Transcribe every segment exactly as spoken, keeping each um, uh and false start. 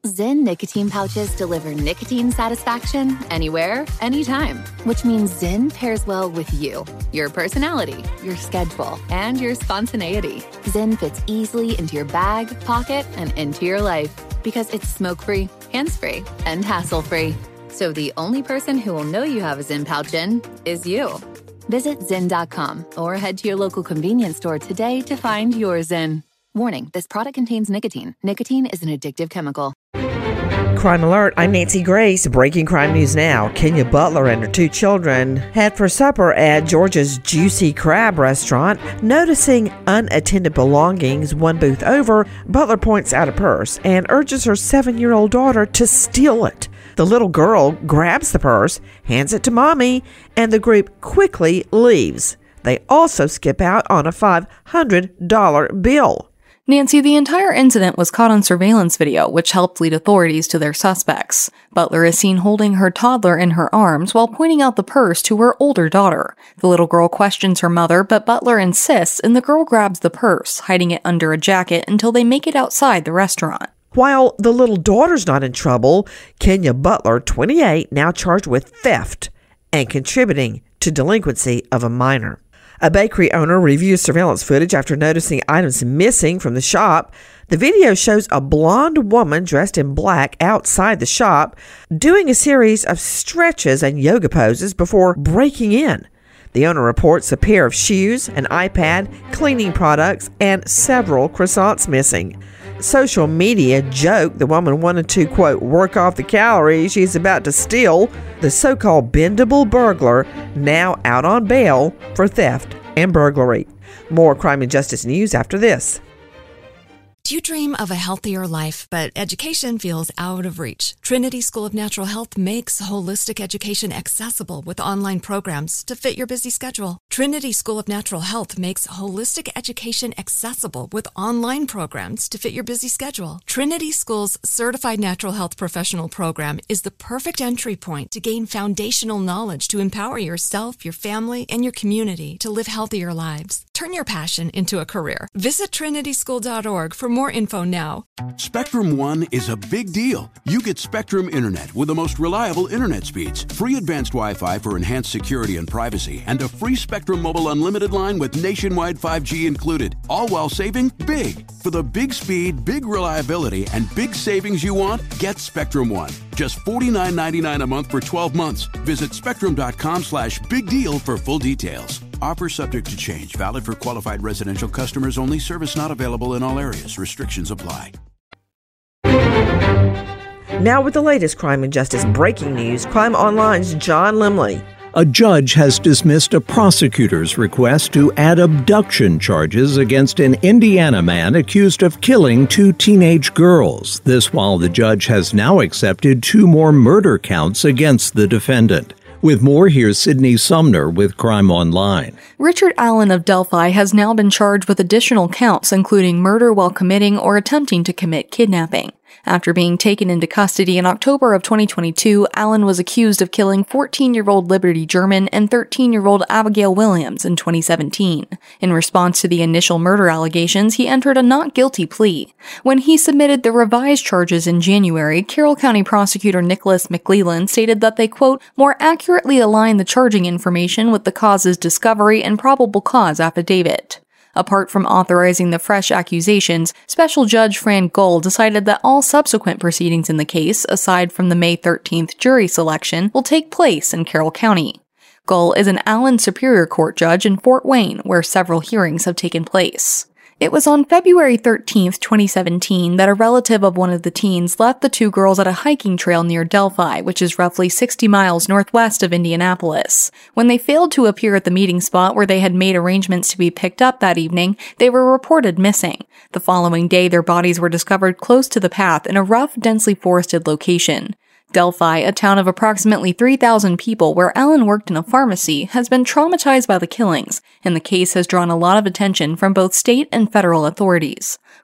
Zyn nicotine pouches deliver nicotine satisfaction anywhere, anytime, which means Zyn pairs well with you, your personality, your schedule, and your spontaneity. Zyn fits easily into your bag, pocket, and into your life because it's smoke-free, hands-free, and hassle-free. So the only person who will know you have a Zyn pouch in is you. Visit Zyn dot com or head to your local convenience store today to find your Zyn. Warning, this product contains nicotine. Nicotine is an addictive chemical. Crime Alert, I'm Nancy Grace. Breaking crime news now. Kenya Butler and her two children had for supper at Georgia's Juicy Crab restaurant. Noticing unattended belongings one booth over, Butler points out a purse and urges her seven-year-old daughter to steal it. The little girl grabs the purse, hands it to mommy, and the group quickly leaves. They also skip out on a five hundred dollars bill. Nancy, the entire incident was caught on surveillance video, which helped lead authorities to their suspects. Butler is seen holding her toddler in her arms while pointing out the purse to her older daughter. The little girl questions her mother, but Butler insists, and the girl grabs the purse, hiding it under a jacket until they make it outside the restaurant. While the little daughter's not in trouble, Kenya Butler, twenty-eight, now charged with theft and contributing to delinquency of a minor. A bakery owner reviews surveillance footage after noticing items missing from the shop. The video shows a blonde woman dressed in black outside the shop doing a series of stretches and yoga poses before breaking in. The owner reports a pair of shoes, an iPad, cleaning products, and several croissants missing. Social media joke the woman wanted to, quote, work off the calories she's about to steal. The so-called bendable burglar now out on bail for theft and burglary. More crime and justice news after this. Do you dream of a healthier life, but education feels out of reach? Trinity School of Natural Health makes holistic education accessible with online programs to fit your busy schedule. Trinity School of Natural Health makes holistic education accessible with online programs to fit your busy schedule. Trinity School's Certified Natural Health Professional Program is the perfect entry point to gain foundational knowledge to empower yourself, your family, and your community to live healthier lives. Turn your passion into a career. Visit trinity school dot org for more info now. Spectrum One is a big deal. You get Spectrum Internet with the most reliable internet speeds, free advanced Wi-Fi for enhanced security and privacy, and a free Spectrum Mobile Unlimited line with nationwide five G included, all while saving big. For the big speed, big reliability, and big savings you want, get Spectrum One. Just forty-nine ninety-nine a month for twelve months. Visit spectrum dot com slash big deal for full details. Offer subject to change. Valid for qualified residential customers only. Service not available in all areas. Restrictions apply. Now with the latest crime and justice breaking news, Crime Online's John Limley. A judge has dismissed a prosecutor's request to add abduction charges against an Indiana man accused of killing two teenage girls. This while the judge has now accepted two more murder counts against the defendant. With more, here's Sydney Sumner with Crime Online. Richard Allen of Delphi has now been charged with additional counts, including murder while committing or attempting to commit kidnapping. After being taken into custody in October of twenty twenty-two, Allen was accused of killing fourteen-year-old Liberty German and thirteen-year-old Abigail Williams in twenty seventeen. In response to the initial murder allegations, he entered a not guilty plea. When he submitted the revised charges in January, Carroll County Prosecutor Nicholas McLeland stated that they, quote, more accurately align the charging information with the cause's discovery and probable cause affidavit. Apart from authorizing the fresh accusations, Special Judge Fran Gull decided that all subsequent proceedings in the case, aside from the May thirteenth jury selection, will take place in Carroll County. Gull is an Allen Superior Court judge in Fort Wayne, where several hearings have taken place. It was on February thirteenth, twenty seventeen, that a relative of one of the teens left the two girls at a hiking trail near Delphi, which is roughly sixty miles northwest of Indianapolis. When they failed to appear at the meeting spot where they had made arrangements to be picked up that evening, they were reported missing. The following day, their bodies were discovered close to the path in a rough, densely forested location. Delphi, a town of approximately three thousand people where Allen worked in a pharmacy, has been traumatized by the killings, and the case has drawn a lot of attention from both state and federal authorities.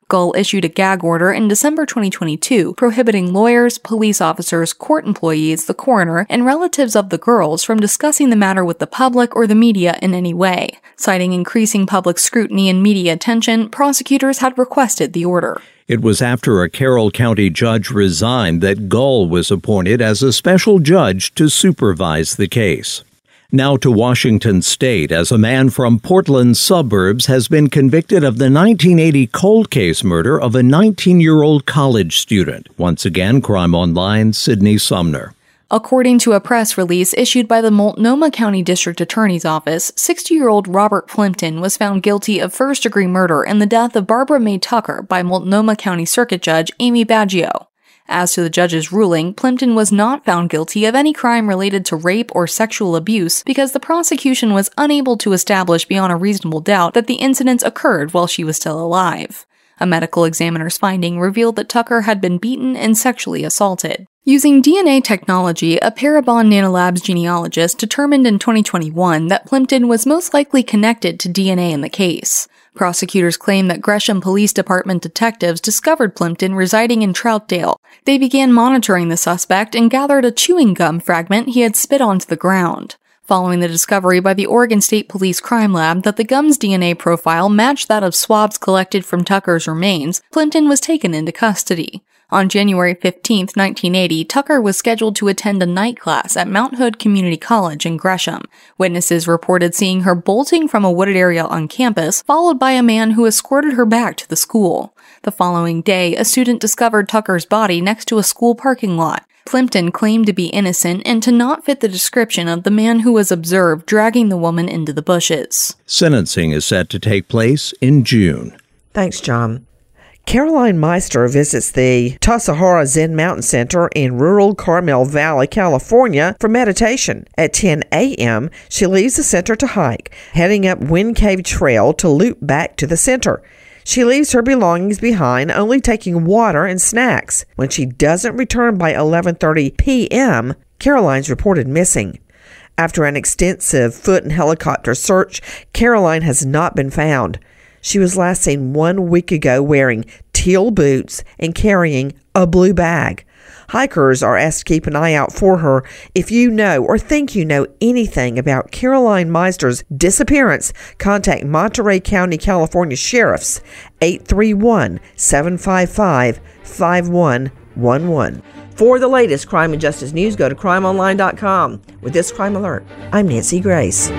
Gull issued a gag order in December twenty twenty-two prohibiting lawyers, police officers, court employees, the coroner, and relatives of the girls from discussing the matter with the public or the media in any way. Citing increasing public scrutiny and media attention, prosecutors had requested the order. It was after a Carroll County judge resigned that Gull was appointed as a special judge to supervise the case. Now to Washington State, as a man from Portland's suburbs has been convicted of the nineteen eighty cold case murder of a nineteen-year-old college student. Once again, Crime Online's Sydney Sumner. According to a press release issued by the Multnomah County District Attorney's Office, sixty-year-old Robert Plimpton was found guilty of first-degree murder in the death of Barbara Mae Tucker by Multnomah County Circuit Judge Amy Baggio. As to the judge's ruling, Plimpton was not found guilty of any crime related to rape or sexual abuse because the prosecution was unable to establish beyond a reasonable doubt that the incidents occurred while she was still alive. A medical examiner's finding revealed that Tucker had been beaten and sexually assaulted. Using D N A technology, a Parabon Nanolabs genealogist determined in twenty twenty-one that Plimpton was most likely connected to D N A in the case. Prosecutors claim that Gresham Police Department detectives discovered Plimpton residing in Troutdale. They began monitoring the suspect and gathered a chewing gum fragment he had spit onto the ground. Following the discovery by the Oregon State Police Crime Lab that the gum's D N A profile matched that of swabs collected from Tucker's remains, Plimpton was taken into custody. On January fifteenth, nineteen eighty, Tucker was scheduled to attend a night class at Mount Hood Community College in Gresham. Witnesses reported seeing her bolting from a wooded area on campus, followed by a man who escorted her back to the school. The following day, a student discovered Tucker's body next to a school parking lot. Plimpton claimed to be innocent and to not fit the description of the man who was observed dragging the woman into the bushes. Sentencing is set to take place in June. Thanks, John. Caroline Meister visits the Tassajara Zen Mountain Center in rural Carmel Valley, California for meditation. At ten a.m., she leaves the center to hike, heading up Wind Cave Trail to loop back to the center. She leaves her belongings behind, only taking water and snacks. When she doesn't return by eleven thirty p.m., Caroline's reported missing. After an extensive foot and helicopter search, Caroline has not been found. She was last seen one week ago wearing teal boots and carrying a blue bag. Hikers are asked to keep an eye out for her. If you know or think you know anything about Caroline Meister's disappearance, contact Monterey County, California Sheriff's eight three one, seven five five, five one one one. For the latest crime and justice news, go to crime online dot com. With this crime alert, I'm Nancy Grace.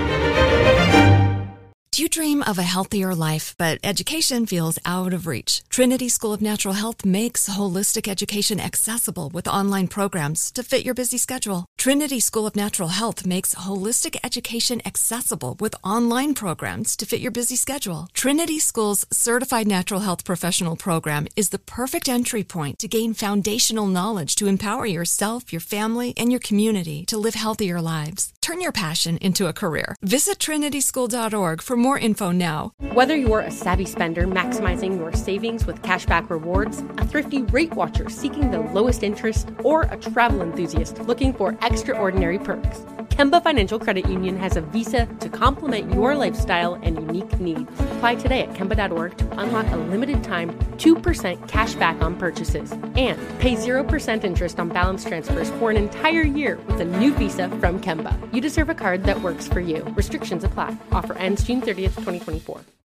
Do you dream of a healthier life, but education feels out of reach? Trinity School of Natural Health makes holistic education accessible with online programs to fit your busy schedule. Trinity School of Natural Health makes holistic education accessible with online programs to fit your busy schedule. Trinity School's Certified Natural Health Professional Program is the perfect entry point to gain foundational knowledge to empower yourself, your family, and your community to live healthier lives. Turn your passion into a career. Visit trinity school dot org for more info now. Whether you're a savvy spender maximizing your savings with cashback rewards, a thrifty rate watcher seeking the lowest interest, or a travel enthusiast looking for extraordinary perks, Kemba Financial Credit Union has a visa to complement your lifestyle and unique needs. Apply today at kemba dot org to unlock a limited time two percent cash back on purchases and pay zero percent interest on balance transfers for an entire year with a new visa from Kemba. You deserve a card that works for you. Restrictions apply. Offer ends June thirtieth, twenty twenty-four.